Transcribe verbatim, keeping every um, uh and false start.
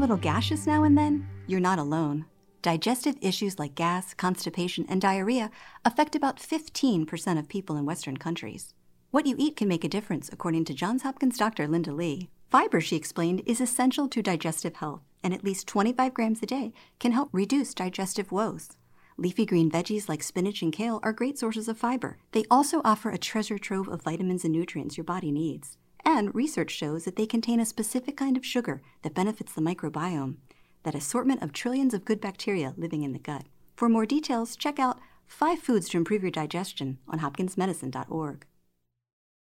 little gaseous now and then? You're not alone. Digestive issues like gas, constipation, and diarrhea affect about fifteen percent of people in Western countries. What you eat can make a difference, according to Johns Hopkins doctor Linda Lee. Fiber, she explained, is essential to digestive health, and at least twenty-five grams a day can help reduce digestive woes. Leafy green veggies like spinach and kale are great sources of fiber. They also offer a treasure trove of vitamins and nutrients your body needs. And research shows that they contain a specific kind of sugar that benefits the microbiome, that assortment of trillions of good bacteria living in the gut. For more details, check out Five Foods to Improve Your Digestion on hopkins medicine dot org.